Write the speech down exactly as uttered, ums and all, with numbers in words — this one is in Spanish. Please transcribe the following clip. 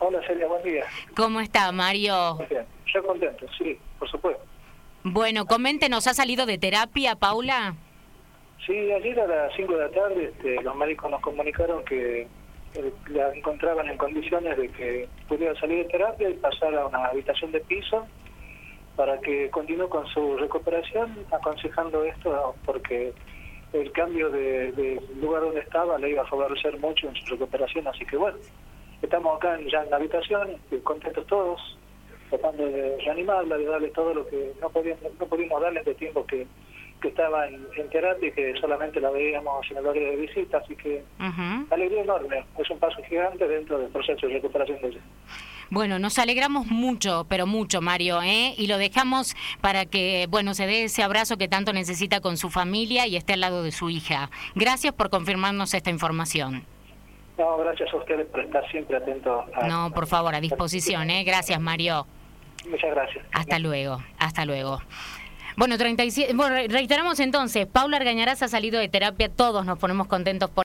Hola Celia, buen día. ¿Cómo está, Mario? Muy bien, yo contento, sí, por supuesto. Bueno, coméntenos, ¿ha salido de terapia, Paula? Sí, ayer a las cinco de la tarde este, los médicos nos comunicaron que eh, la encontraban en condiciones de que pudiera salir de terapia y pasar a una habitación de piso para que continúe con su recuperación, aconsejando esto porque el cambio de, de lugar donde estaba le iba a favorecer mucho en su recuperación, así que bueno, estamos acá en, ya en la habitación, contentos todos, tratando de reanimarla, de darle todo lo que no podíamos, no pudimos darle este tiempo que, que estaba en, en terapia y que solamente la veíamos en el horario de visita, así que Uh-huh. alegría enorme, es un paso gigante dentro del proceso de recuperación de ella. Bueno, nos alegramos mucho, pero mucho, Mario, ¿eh? Y lo dejamos para que, bueno, se dé ese abrazo que tanto necesita con su familia y esté al lado de su hija. Gracias por confirmarnos esta información. No, gracias a ustedes por estar siempre atentos. A, No, por favor, a disposición, ¿eh? Gracias, Mario. Muchas gracias. Hasta luego, hasta luego. Bueno, treinta y siete, bueno, reiteramos entonces, Paula Argañarás ha salido de terapia, todos nos ponemos contentos por